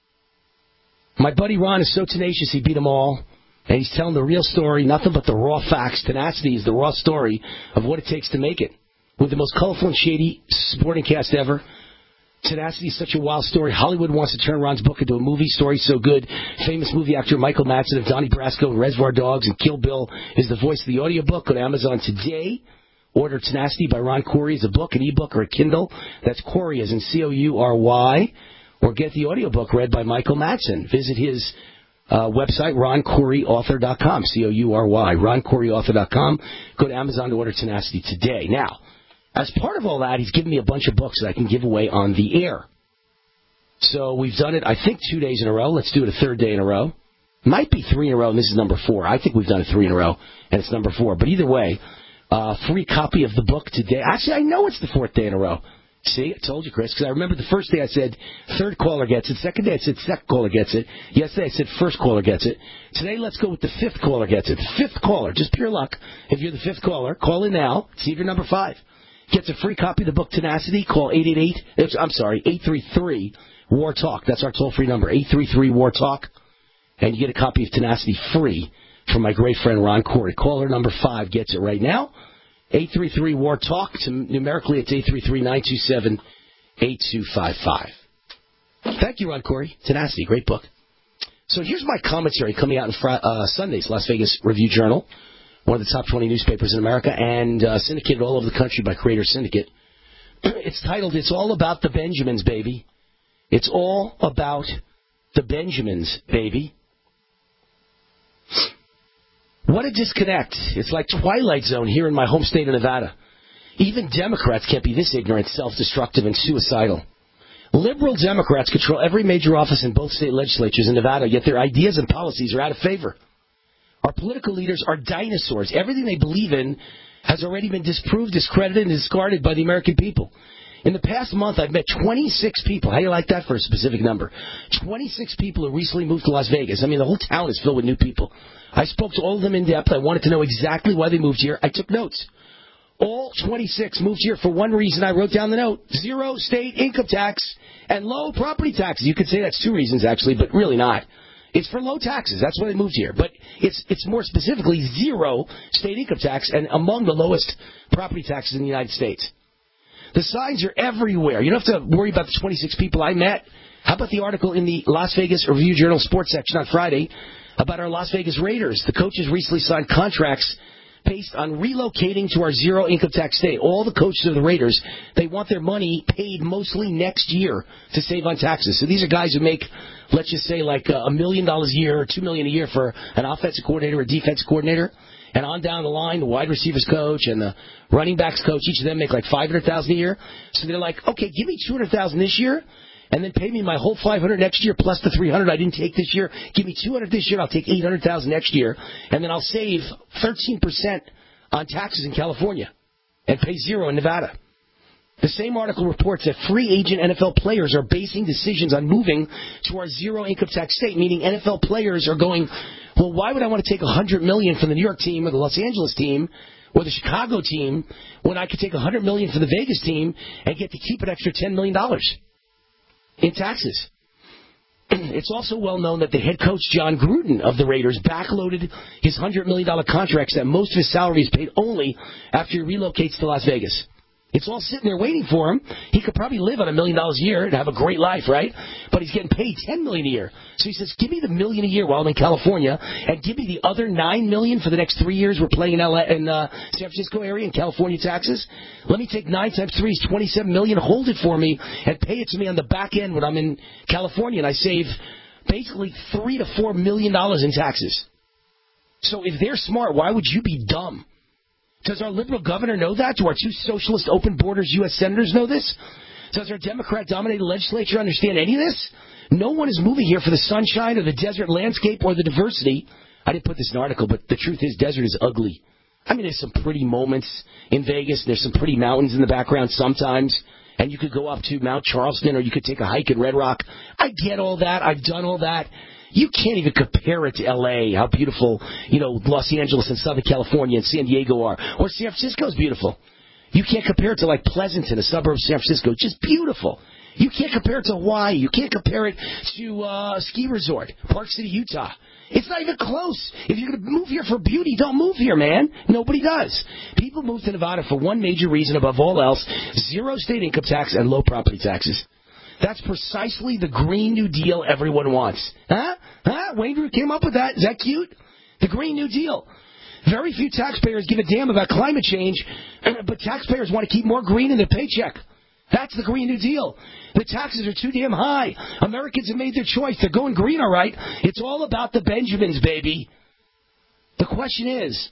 my buddy Ron is so tenacious, he beat them all. And he's telling the real story, nothing but the raw facts. Tenacity is the raw story of what it takes to make it. With the most colorful and shady supporting cast ever. Tenacity is such a wild story. Hollywood wants to turn Ron's book into a movie story so good. Famous movie actor Michael Madsen of Donnie Brasco and Reservoir Dogs and Kill Bill is the voice of the audiobook. Go to Amazon today. Order Tenacity by Ron Corey as a book, an ebook, or a Kindle. That's Corey as in C O U R Y. Or get the audiobook read by Michael Madsen. Visit his Uh, website, ron corey author dot com, C O U R Y, ron corey author dot com. Go to Amazon to order Tenacity today. Now, as part of all that, he's given me a bunch of books that I can give away on the air. So we've done it, I think, two days in a row. Let's do it a third day in a row. Might be three in a row, and this is number four. I think we've done it three in a row, and it's number four. But either way, uh, free copy of the book today. Actually, I know it's the fourth day in a row. See, I told you, Chris, because I remember the first day I said third caller gets it. Second day I said second caller gets it. Yesterday I said first caller gets it. Today let's go with the fifth caller gets it. Fifth caller, just pure luck. If you're the fifth caller, call in now. See if you're number five. Gets a free copy of the book Tenacity. Call eight eight eight, I'm sorry, eight three three, W A R, TALK. That's our toll-free number, eight three three, W A R, TALK. And you get a copy of Tenacity free from my great friend Ron Corey. Caller number five gets it right now. eight three three, W A R, TALK. Numerically, it's eight three three, nine two seven, eight two five five. Thank you, Ron Corey. Tenacity, great book. So here's my commentary coming out on Friday, uh, Sunday's Las Vegas Review-Journal, one of the top twenty newspapers in America, and uh, syndicated all over the country by Creator Syndicate. It's titled, It's All About the Benjamins, Baby. It's all about the Benjamins, baby. What a disconnect. It's like Twilight Zone here in my home state of Nevada. Even Democrats can't be this ignorant, self-destructive, and suicidal. Liberal Democrats control every major office in both state legislatures in Nevada, yet their ideas and policies are out of favor. Our political leaders are dinosaurs. Everything they believe in has already been disproved, discredited, and discarded by the American people. In the past month, I've met twenty-six people. How do you like that for a specific number? twenty-six people who recently moved to Las Vegas. I mean, the whole town is filled with new people. I spoke to all of them in depth. I wanted to know exactly why they moved here. I took notes. All twenty-six moved here for one reason. I wrote down the note. Zero state income tax and low property taxes. You could say that's two reasons, actually, but really not. It's for low taxes. That's why they moved here. But it's it's more specifically zero state income tax and among the lowest property taxes in the United States. The signs are everywhere. You don't have to worry about the twenty-six people I met. How about the article in the Las Vegas Review-Journal sports section on Friday about our Las Vegas Raiders? The coaches recently signed contracts based on relocating to our zero-income tax state. All the coaches of the Raiders, they want their money paid mostly next year to save on taxes. So these are guys who make, let's just say, like a million dollars a year or two million dollars a year for an offensive coordinator or a defensive coordinator. and on down the line, the wide receivers coach and the running backs coach, each of them make like five hundred thousand dollars a year. So they're like, okay, give me two hundred thousand dollars this year, and then pay me my whole five hundred dollars next year plus the three hundred dollars I didn't take this year. Give me two hundred thousand dollars this year, I'll take eight hundred thousand dollars next year, and then I'll save thirteen percent on taxes in California and pay zero in Nevada. The same article reports that free agent N F L players are basing decisions on moving to our zero income tax state, meaning N F L players are going, well, why would I want to take one hundred million dollars from the New York team or the Los Angeles team or the Chicago team when I could take one hundred million dollars from the Vegas team and get to keep an extra ten million dollars in taxes? It's also well known that the head coach, John Gruden of the Raiders, backloaded his one hundred million dollars contracts that most of his salary is paid only after he relocates to Las Vegas. It's all sitting there waiting for him. He could probably live on a million dollars a year and have a great life, right? But he's getting paid ten million dollars a year. So he says, give me the million a year while I'm in California, and give me the other nine million dollars for the next three years we're playing in L A, in uh, San Francisco area in California taxes. Let me take nine times three is twenty-seven million dollars, hold it for me, and pay it to me on the back end when I'm in California, and I save basically three to four million dollars in taxes. So if they're smart, why would you be dumb? Does our liberal governor know that? Do our two socialist open borders U S senators know this? Does our Democrat-dominated legislature understand any of this? No one is moving here for the sunshine or the desert landscape or the diversity. I didn't put this in an article, but the truth is desert is ugly. I mean, there's some pretty moments in Vegas. There's some pretty mountains in the background sometimes. And you could go up to Mount Charleston or you could take a hike in Red Rock. I get all that. I've done all that. You can't even compare it to L A, how beautiful, you know, Los Angeles and Southern California and San Diego are. Or San Francisco's beautiful. You can't compare it to, like, Pleasanton, a suburb of San Francisco. Just beautiful. You can't compare it to Hawaii. You can't compare it to uh, a ski resort, Park City, Utah. It's not even close. If you're going to move here for beauty, don't move here, man. Nobody does. People move to Nevada for one major reason above all else, zero state income tax and low property taxes. That's precisely the Green New Deal everyone wants. Huh? Huh? Wayne Root came up with that. Is that cute? The Green New Deal. Very few taxpayers give a damn about climate change, but taxpayers want to keep more green in their paycheck. That's the Green New Deal. The taxes are too damn high. Americans have made their choice. They're going green, all right. It's all about the Benjamins, baby. The question is,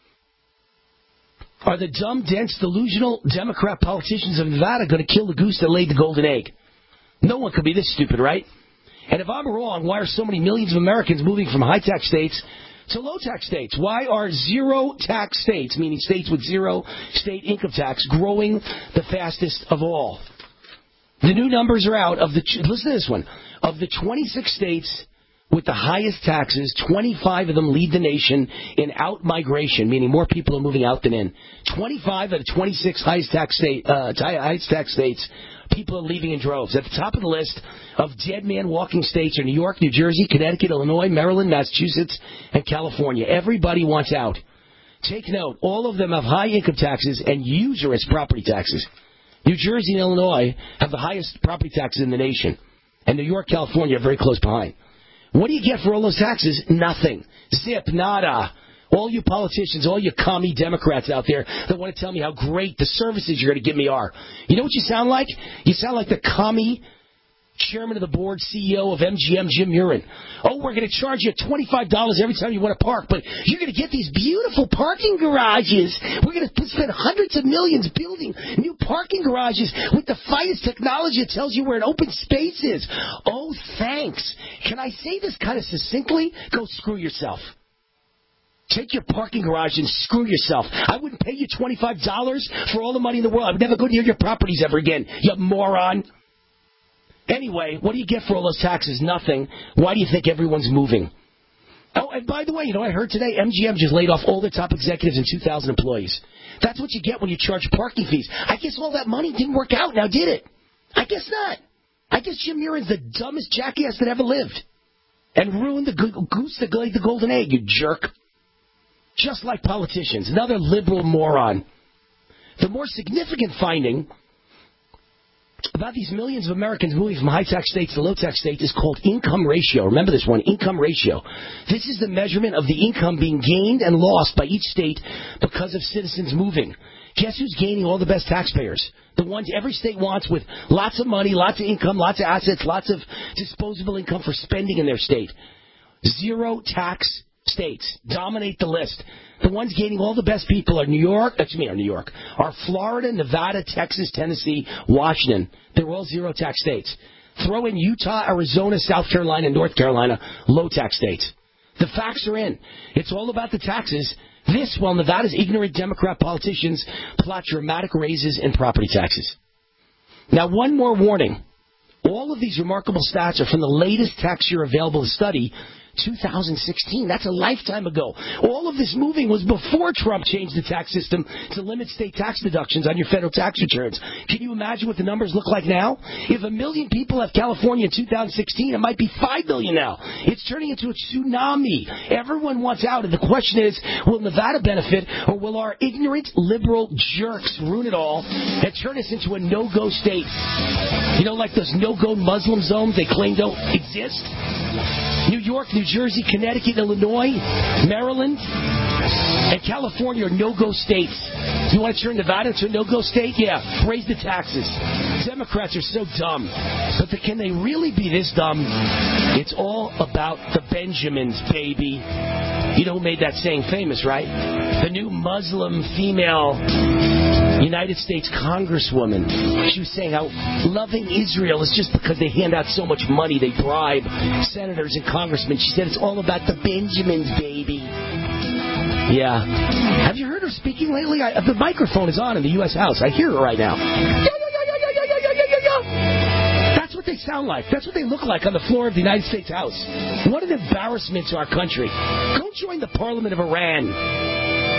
are the dumb, dense, delusional Democrat politicians of Nevada going to kill the goose that laid the golden egg? No one could be this stupid, right? And if I'm wrong, why are so many millions of Americans moving from high-tax states to low-tax states? Why are zero-tax states, meaning states with zero state income tax, growing the fastest of all? The new numbers are out. Of the listen to this one. Of the twenty-six states with the highest taxes, twenty-five of them lead the nation in out-migration, meaning more people are moving out than in. twenty-five of the twenty-six highest tax, state, uh, highest tax states, people are leaving in droves. At the top of the list of dead man walking states are New York, New Jersey, Connecticut, Illinois, Maryland, Massachusetts, and California. Everybody wants out. Take note, all of them have high income taxes and usurious property taxes. New Jersey and Illinois have the highest property taxes in the nation. And New York, California are very close behind. What do you get for all those taxes? Nothing. Zip, nada. All you politicians, all you commie Democrats out there that want to tell me how great the services you're going to give me are. You know what you sound like? You sound like the commie chairman of the board, C E O of M G M, Jim Murin. Oh, we're going to charge you twenty-five dollars every time you want to park, but you're going to get these beautiful parking garages. We're going to spend hundreds of millions building new parking garages with the finest technology that tells you where an open space is. Oh, thanks. Can I say this kind of succinctly? Go screw yourself. Take your parking garage and screw yourself. I wouldn't pay you twenty-five dollars for all the money in the world. I would never go near your properties ever again, you moron. Anyway, what do you get for all those taxes? Nothing. Why do you think everyone's moving? Oh, and by the way, you know what I heard today? M G M just laid off all their top executives and two thousand employees. That's what you get when you charge parking fees. I guess all that money didn't work out, now did it? I guess not. I guess Jim Murin's the dumbest jackass that ever lived. And ruined the go- goose that laid the golden egg, you jerk. Just like politicians. Another liberal moron. The more significant finding about these millions of Americans moving from high-tax states to low-tax states is called income ratio. Remember this one, income ratio. This is the measurement of the income being gained and lost by each state because of citizens moving. Guess who's gaining all the best taxpayers? The ones every state wants with lots of money, lots of income, lots of assets, lots of disposable income for spending in their state. Zero tax states dominate the list. The ones gaining all the best people are New York, excuse me, are New York, are Florida, Nevada, Texas, Tennessee, Washington. They're all zero-tax states. Throw in Utah, Arizona, South Carolina, North Carolina, low-tax states. The facts are in. It's all about the taxes. This while Nevada's ignorant Democrat politicians plot dramatic raises in property taxes. Now, one more warning. All of these remarkable stats are from the latest tax year available to study, two thousand sixteen. That's a lifetime ago. All of this moving was before Trump changed the tax system to limit state tax deductions on your federal tax returns. Can you imagine what the numbers look like now? If a million people left California in two thousand sixteen, it might be five million now. It's turning into a tsunami. Everyone wants out, and the question is, will Nevada benefit, or will our ignorant liberal jerks ruin it all and turn us into a no-go state? You know, like those no-go Muslim zones they claim don't exist? New York, New Jersey, Connecticut, Illinois, Maryland, and California are no-go states. You want to turn Nevada into a no-go state? Yeah, raise the taxes. Democrats are so dumb. But the, can they really be this dumb? It's all about the Benjamins, baby. You know who made that saying famous, right? The new Muslim female United States Congresswoman. She was saying how loving Israel is just because they hand out so much money, they bribe senators and congressmen. She said it's all about the Benjamins, baby. Yeah. Have you heard her speaking lately? I, the microphone is on in the U S House. I hear her right now. That's what they sound like. That's what they look like on the floor of the United States House. What an embarrassment to our country. Go join the Parliament of Iran.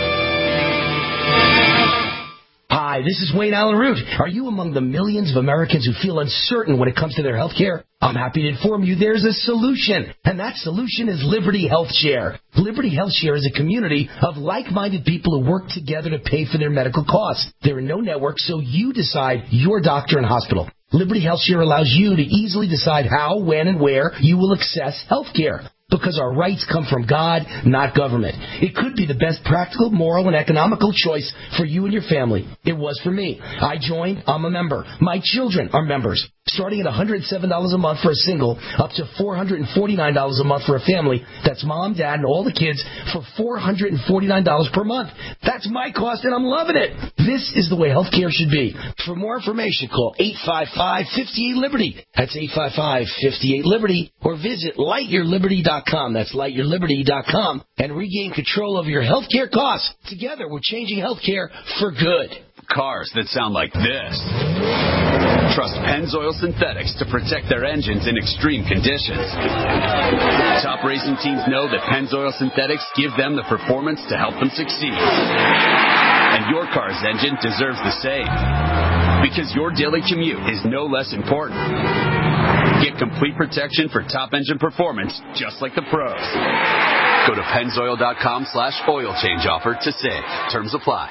Hi, this is Wayne Allen Root. Are you among the millions of Americans who feel uncertain when it comes to their health care? I'm happy to inform you there's a solution, and that solution is Liberty Health Share. Liberty Health Share is a community of like-minded people who work together to pay for their medical costs. There are no networks, so you decide your doctor and hospital. Liberty Health Share allows you to easily decide how, when, and where you will access health care. Because our rights come from God, not government. It could be the best practical, moral, and economical choice for you and your family. It was for me. I joined. I'm a member. My children are members. Starting at one hundred seven dollars a month for a single, up to four hundred forty-nine dollars a month for a family. That's mom, dad, and all the kids for four hundred forty-nine dollars per month. That's my cost, and I'm loving it. This is the way health care should be. For more information, call eight five five, five eight, Liberty. That's eight five five, five eight, Liberty. Or visit light your liberty dot com. That's light your liberty dot com. And regain control of your health care costs. Together, we're changing health care for good. Cars that sound like this. Trust Pennzoil Synthetics to protect their engines in extreme conditions. Top racing teams know that Pennzoil Synthetics give them the performance to help them succeed. And your car's engine deserves the same. Because your daily commute is no less important. Get complete protection for top engine performance just like the pros. Go to pennzoil dot com slash oil change offer to save. Terms apply.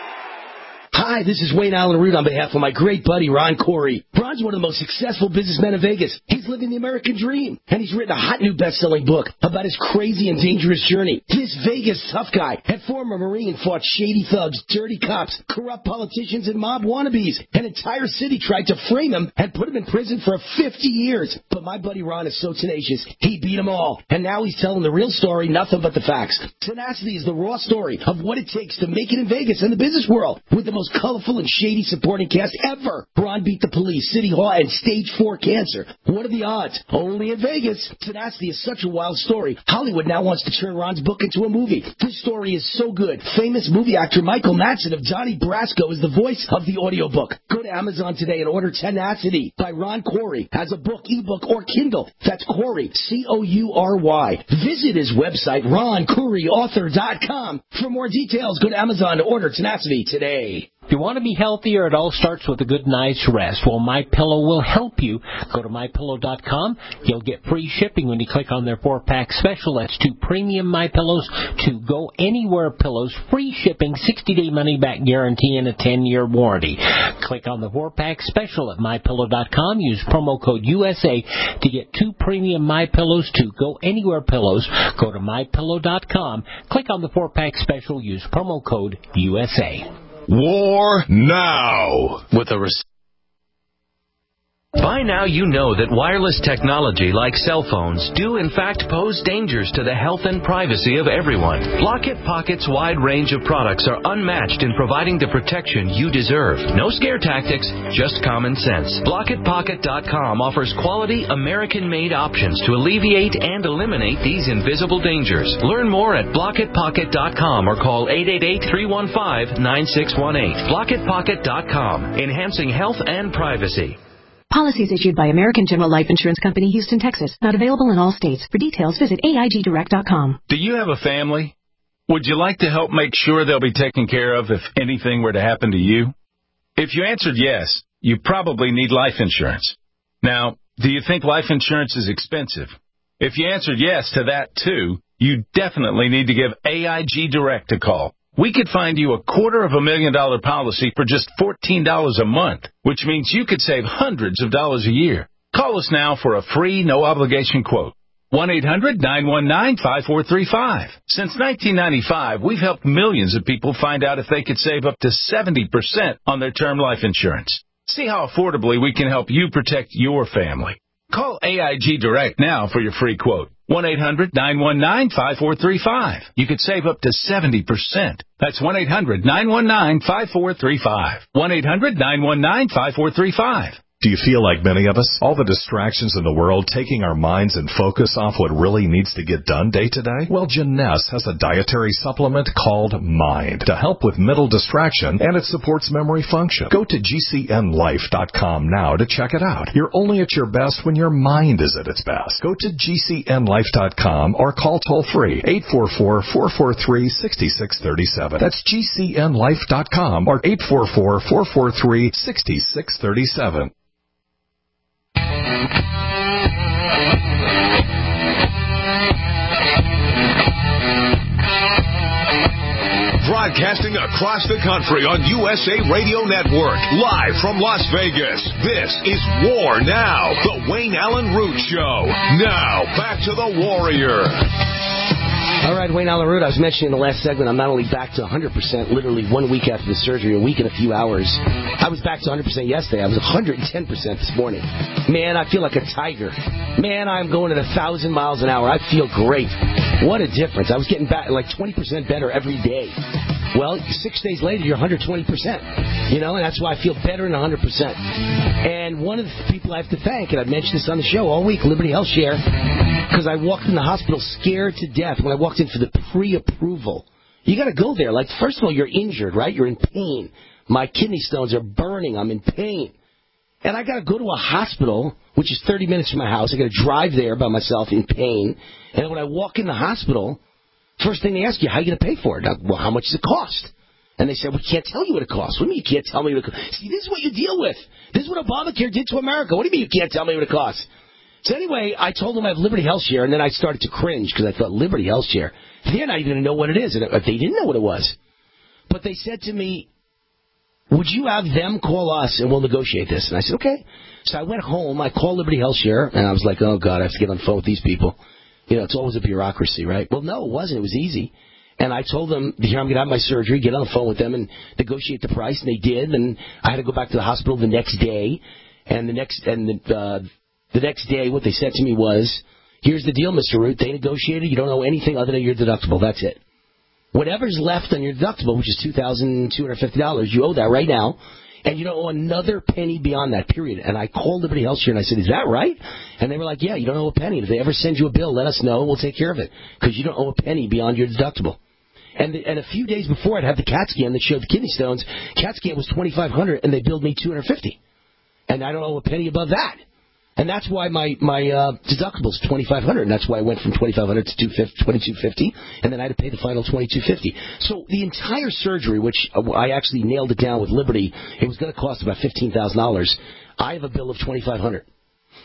Hi, this is Wayne Allen Root on behalf of my great buddy, Ron Corey. Ron's one of the most successful businessmen in Vegas. He's living the American dream, and he's written a hot new best-selling book about his crazy and dangerous journey. This Vegas tough guy and former Marine fought shady thugs, dirty cops, corrupt politicians, and mob wannabes. An entire city tried to frame him and put him in prison for fifty years. But my buddy Ron is so tenacious, he beat them all. And now he's telling the real story, nothing but the facts. Tenacity is the raw story of what it takes to make it in Vegas and the business world. With the most colorful and shady supporting cast ever. Ron beat the police, City Hall, and stage four cancer. What are the odds? Only in Vegas. Tenacity is such a wild story. Hollywood now wants to turn Ron's book into a movie. This story is so good. Famous movie actor Michael Madsen of Johnny Brasco is the voice of the audiobook. Go to Amazon today and order Tenacity by Ron Corey as a book, ebook, or Kindle. That's Corey, C O U R Y. Visit his website, ron corey author dot com. For more details, go to Amazon to order Tenacity today. If you want to be healthier, it all starts with a good night's rest. Well, MyPillow will help you. Go to my pillow dot com. You'll get free shipping when you click on their four-pack special. That's two premium MyPillows, two Go Anywhere pillows, free shipping, sixty-day money-back guarantee, and a ten-year warranty. Click on the four-pack special at my pillow dot com. Use promo code U S A to get two premium MyPillows, two Go Anywhere pillows. Go to my pillow dot com. Click on the four-pack special. Use promo code U S A. War now with a res- By now you know that wireless technology like cell phones do in fact pose dangers to the health and privacy of everyone. Blockit Pocket's wide range of products are unmatched in providing the protection you deserve. No scare tactics, just common sense. Blockit Pocket dot com offers quality American-made options to alleviate and eliminate these invisible dangers. Learn more at Blockit Pocket dot com or call eight eight eight, three one five, nine six one eight. Blockit Pocket dot com, enhancing health and privacy. Policies issued by American General Life Insurance Company, Houston, Texas. Not available in all states. For details, visit A I G direct dot com. Do you have a family? Would you like to help make sure they'll be taken care of if anything were to happen to you? If you answered yes, you probably need life insurance. Now, do you think life insurance is expensive? If you answered yes to that too, you definitely need to give A I G Direct a call. We could find you a quarter of a million dollar policy for just fourteen dollars a month, which means you could save hundreds of dollars a year. Call us now for a free, no-obligation quote. one eight hundred, nine one nine, five four three five. Since nineteen ninety-five, we've helped millions of people find out if they could save up to seventy percent on their term life insurance. See how affordably we can help you protect your family. Call A I G Direct now for your free quote. one eight hundred, nine one nine, five four three five. You could save up to seventy percent. That's one eight hundred, nine one nine, five four three five. one eight hundred, nine one nine, five four three five. Do you feel like many of us? All the distractions in the world taking our minds and focus off what really needs to get done day to day? Well, Jeunesse has a dietary supplement called Mind to help with mental distraction, and it supports memory function. Go to G C N life dot com now to check it out. You're only at your best when your mind is at its best. Go to G C N life dot com or call toll-free eight four four, four four three, six six three seven. That's G C N life dot com or eight four four, four four three, six six three seven. Broadcasting across the country on U S A Radio Network, live from Las Vegas. This is War Now, the Wayne Allen Root Show. Now, back to the Warrior. All right, Wayne Allen Root, I was mentioning in the last segment, I'm not only back to one hundred percent literally one week after the surgery, a week and a few hours. I was back to one hundred percent yesterday. I was one hundred ten percent this morning. Man, I feel like a tiger. Man, I'm going at one thousand miles an hour. I feel great. What a difference. I was getting back like twenty percent better every day. Well, six days later, you're one hundred twenty percent. You know, and that's why I feel better than one hundred percent. And one of the people I have to thank, and I've mentioned this on the show all week, Liberty Health Share, because I walked in the hospital scared to death when I walked in for the pre-approval. You got to go there. Like, first of all, you're injured, right? You're in pain. My kidney stones are burning. I'm in pain. And I got to go to a hospital, which is thirty minutes from my house. I got to drive there by myself in pain. And when I walk in the hospital, first thing they ask you, how are you going to pay for it? Now, well, how much does it cost? And they said, we can't tell you what it costs. What do you mean you can't tell me what it costs? See, this is what you deal with. This is what Obamacare did to America. What do you mean you can't tell me what it costs? So anyway, I told them I have Liberty Health Share, and then I started to cringe because I thought, Liberty Health Share? They're not even going to know what it is. And they didn't know what it was. But they said to me, would you have them call us and we'll negotiate this? And I said, okay. So I went home. I called Liberty Health Share, and I was like, oh, God, I have to get on the phone with these people. You know, it's always a bureaucracy, right? Well, no, it wasn't. It was easy. And I told them, here, I'm going to have my surgery, get on the phone with them and negotiate the price. And they did. And I had to go back to the hospital the next day. And the next and the, uh, the next day, what they said to me was, here's the deal, Mister Root. They negotiated. You don't owe anything other than your deductible. That's it. Whatever's left on your deductible, which is two thousand two hundred fifty dollars, you owe that right now. And you don't owe another penny beyond that, period. And I called Liberty Health Share, and I said, is that right? And they were like, yeah, you don't owe a penny. And if they ever send you a bill, let us know, and we'll take care of it. Because you don't owe a penny beyond your deductible. And the, and a few days before, I'd had the CAT scan that showed the kidney stones. CAT scan was twenty-five hundred dollars, and they billed me two hundred fifty dollars. And I don't owe a penny above that. And that's why my my uh, deductible is twenty-five hundred dollars, and that's why I went from twenty-five hundred dollars to twenty-two fifty, and then I had to pay the final twenty-two fifty. So the entire surgery, which I actually nailed it down with Liberty, it was going to cost about fifteen thousand dollars. I have a bill of twenty-five hundred dollars.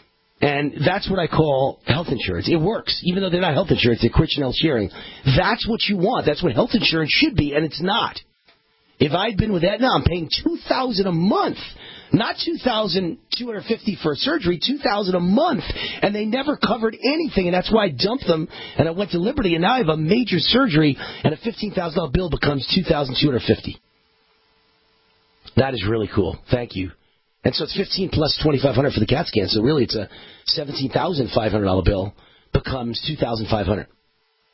And that's what I call health insurance. It works. Even though they're not health insurance, they're Christian health sharing. That's what you want. That's what health insurance should be, and it's not. If I'd been with Aetna, I'm paying two thousand dollars a month. Not two thousand two hundred fifty dollars for a surgery, two thousand dollars a month. And they never covered anything, and that's why I dumped them, and I went to Liberty, and now I have a major surgery, and a fifteen thousand dollars bill becomes two thousand two hundred fifty dollars. That is really cool. Thank you. And so it's fifteen plus twenty-five hundred for the CAT scan. So really it's a seventeen thousand five hundred dollars bill becomes two thousand five hundred dollars.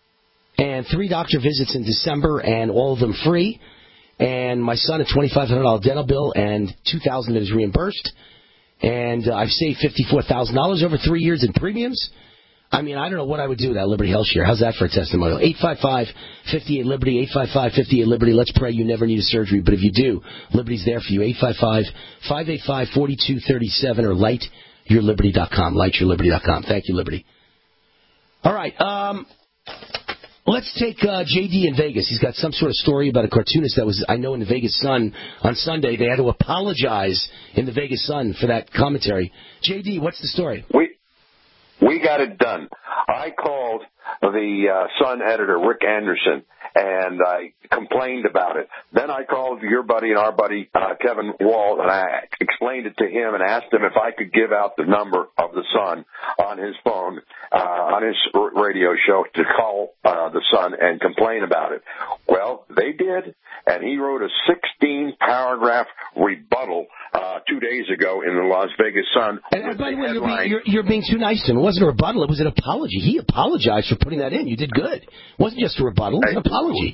And three doctor visits in December, and all of them free. And my son, a twenty-five hundred dollars dental bill, and two thousand dollars is reimbursed. And uh, I've saved fifty-four thousand dollars over three years in premiums. I mean, I don't know what I would do with that Liberty Health Share. How's that for a testimonial? eight five five, five eight, Liberty, eight five five, five eight, Liberty. Let's pray you never need a surgery. But if you do, Liberty's there for you. eight five five, five eight five, four two three seven or light your liberty dot com. light your liberty dot com. Thank you, Liberty. All right. Um... Let's take uh, J D in Vegas. He's got some sort of story about a cartoonist that was, I know, in the Vegas Sun on Sunday. They had to apologize in the Vegas Sun for that commentary. J D, what's the story? We we got it done. I called the uh, Sun editor, Rick Anderson, and I complained about it. Then I called your buddy and our buddy, uh, Kevin Wall, and I explained it to him and asked him if I could give out the number of the Sun on his phone, uh, on his radio show to call uh, the Sun and complain about it. Well, they did, and he wrote a sixteen-paragraph rebuttal uh, two days ago in the Las Vegas Sun. And, and by the way, you're being, you're, you're being too nice to him. It wasn't a rebuttal. It was an apology. He apologized for putting that in. You did good. It wasn't just a rebuttal. It was an apology.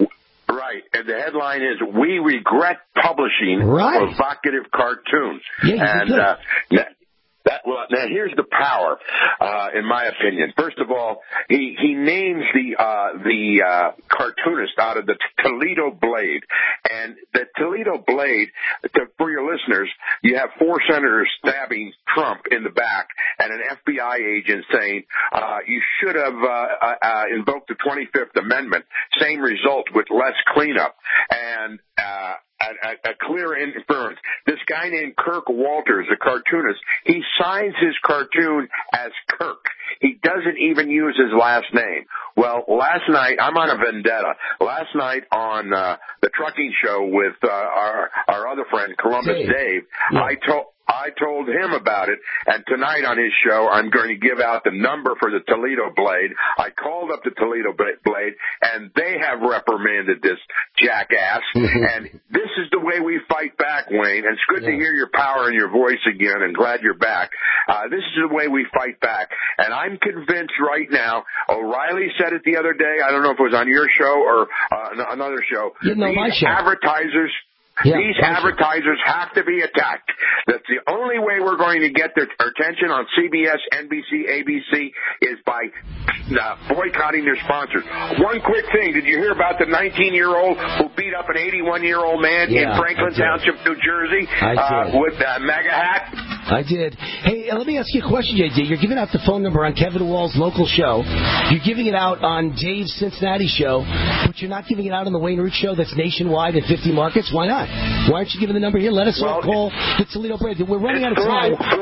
Right, and the headline is, "We regret publishing right. a provocative cartoon." Yeah, you and did good. uh, that, that, well, now here's the power, uh, in my opinion. First of all, he he names the uh, the uh, cartoonist out of the Toledo Blade, and the Toledo Blade. To, for your listeners, you have four senators stabbing Trump in the back, and an F B I agent saying uh, you should have uh, uh, invoked the twenty-fifth Amendment. Same result with less cleanup, and uh, a, a clear inference. This guy named Kirk Walters, a cartoonist, he signs his cartoon as Kirk. He doesn't even use his last name. Well, last night, I'm on a vendetta. Last night on uh, the trucking show with uh, our our other friend, Columbus Dave, Dave yeah. I told... I told him about it, and tonight on his show, I'm going to give out the number for the Toledo Blade. I called up the Toledo Blade, and they have reprimanded this jackass. And this is the way we fight back, Wayne. And it's good yeah. to hear your power in your voice again, and glad you're back. Uh, this is the way we fight back. And I'm convinced right now, O'Reilly said it the other day, I don't know if it was on your show or uh, another show, you know, these show. advertisers... Yeah, These advertisers have to be attacked. That's the only way we're going to get their attention on C B S, N B C, A B C is by uh, boycotting their sponsors. One quick thing. Did you hear about the nineteen-year-old who beat up an eighty-one-year-old man yeah, in Franklin Township, New Jersey I uh, did. with a MAGA hat? I did. Hey, let me ask you a question, J D. You're giving out the phone number on Kevin Wall's local show. You're giving it out on Dave's Cincinnati show, but you're not giving it out on the Wayne Root show that's nationwide in fifty markets. Why not? Why aren't you giving the number here? Let us well, all call the Toledo Blade. We're running out of time. Hold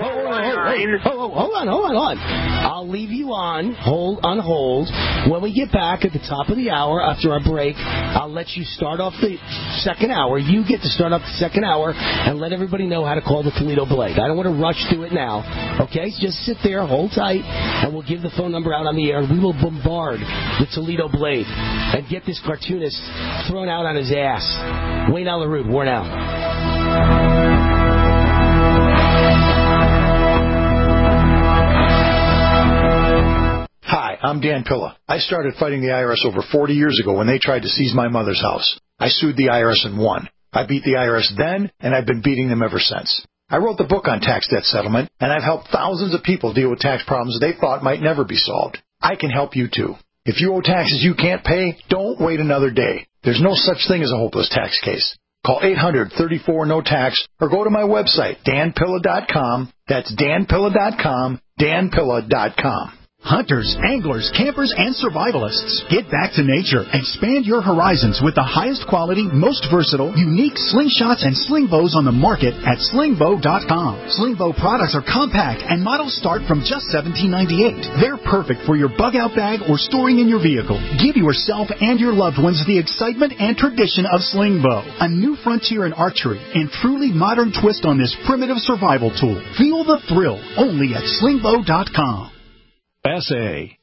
on, hold on, hold on. I'll leave you on hold on hold. When we get back at the top of the hour after our break, I'll let you start off the second hour. You get to start off the second hour and let everybody know how to call the Toledo Blade. I don't want to rush through it now. Okay? So just sit there, hold tight, and we'll give the phone number out on the air. We will bombard the Toledo Blade and get this cartoonist thrown out on his ass. Wayne Alaroot, worn out. Hi, I'm Dan Pilla. I started fighting the I R S over forty years ago when they tried to seize my mother's house. I sued the I R S and won. I beat the I R S then, and I've been beating them ever since. I wrote the book on tax debt settlement, and I've helped thousands of people deal with tax problems they thought might never be solved. I can help you too. If you owe taxes you can't pay, don't wait another day. There's no such thing as a hopeless tax case. Call eight hundred, thirty-four, no tax or go to my website, dan pilla dot com. That's dan pilla dot com, dan pilla dot com. Hunters, anglers, campers, and survivalists, get back to nature. Expand your horizons with the highest quality, most versatile, unique slingshots and sling bows on the market at sling bow dot com. Sling bow products are compact and models start from just seventeen ninety-eight. They're perfect for your bug out bag or storing in your vehicle. Give yourself and your loved ones the excitement and tradition of sling bow, a new frontier in archery and truly modern twist on this primitive survival tool. Feel the thrill only at sling bow dot com. S A